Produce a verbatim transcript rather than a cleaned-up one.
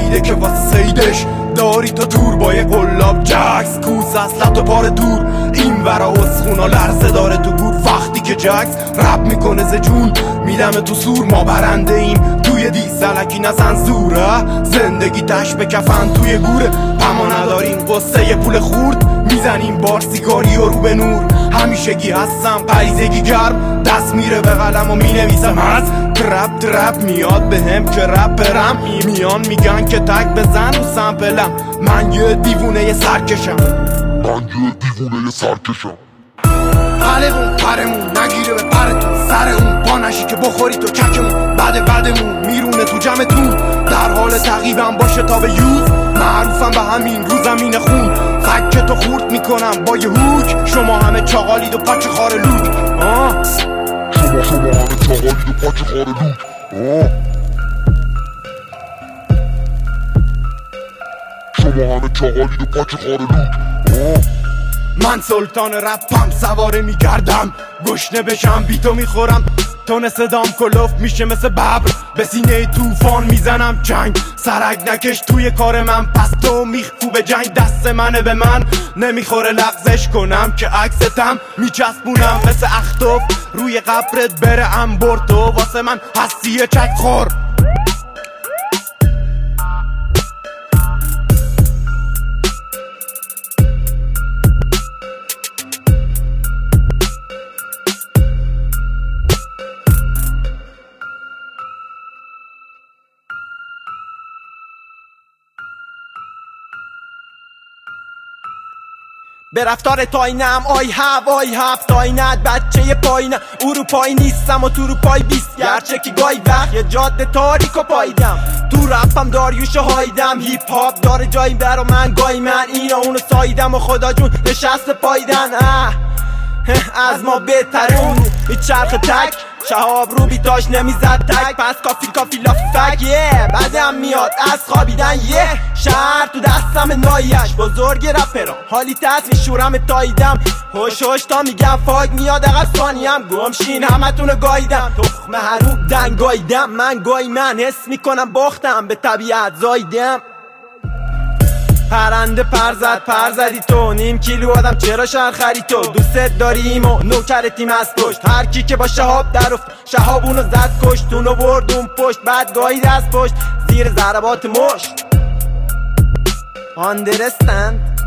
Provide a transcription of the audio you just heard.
فهمیده که واسه سیدش داری تو دور با یه قلاب جکس کوس اصلت و پار دور این ورا اسخونا لرزه داره تو گور وقتی که جکس رب میکنه ز جون میدم تو سور ما برنده ایم توی دی سلکی نزن زوره زندگی تش به کفن توی گوره پما نداریم قصه یه پول خورد میزنیم بار سیگاری و رو به نور همیشگی هستم غریزگی گرم دست میره به قلم و مینویسم از ترپ ترپ میاد به هم که رپرم میان میگن که تک بزن و سمپلم من یه دیوونه یه سرکشم من یه دیوونه یه سرکشم قلبون پرمون نگیره به پرتون سر اون پا نشی که بخوری تو ککمون بعد بعدمون میرونه تو جمعتون در حال تقیبم باشه تا به یوز معروفم به همین رو زمین خون فک تو خورد میکنم با یه هوک شما همه چاقالید و پاچ خار لوک آه. شما شما همه چاقالید و پاچ خار لوک آه. شما همه چاقالید و پاچ خار لوک آه. من سلطان رپم سواره میگردم گشنه بشم بیتو میخورم تون صدام کلوف میشه مثل ببر به سینه توفان میزنم چنگ سرک نکش توی کار من پس تو میخکو به جنگ دست منه به من نمیخوره لغزش کنم که عکستم میچسبونم مثل اختوف روی قبرت بره انبر تو واسه من هستی چک خور به رفتار تاینم آی هف آی هف تاینت بچه پایینم اروپایی نیستم و تو روپای بیست گرچه که گای وقت یه جاده تاریک و پاییدم تو رپم داریوش هایدم هیپ هاپ داره جایی برا من گای من اینا اونو سایدم و خدا جون نشست پاییدن اه از ما بهترون هیچ چرخ تک شهاب رو بیتاش نمیزد تک پس کافی کافی لافی فک یه بعدم میاد از خوابیدن یه شهر تو دستم نایش بزرگ رپرام حالی تست میشورم تاییدم هوش هوش تا میگم فاک میاد اقب ثانیم گمشین همتونو گاییدم تخم حروب دنگاییدم من گای من حس میکنم باختم به طبیعت زاییدم پرنده پر زد پر زدی تو نیم کیلو آدم چرا شهر خری تو دوست داریم و نوکر تیم از پشت هر کی که با شهاب در افت شهاب اونو زد کشت اونو برد اون پشت بعد گاهی دست پشت زیر ضربات مشت Understand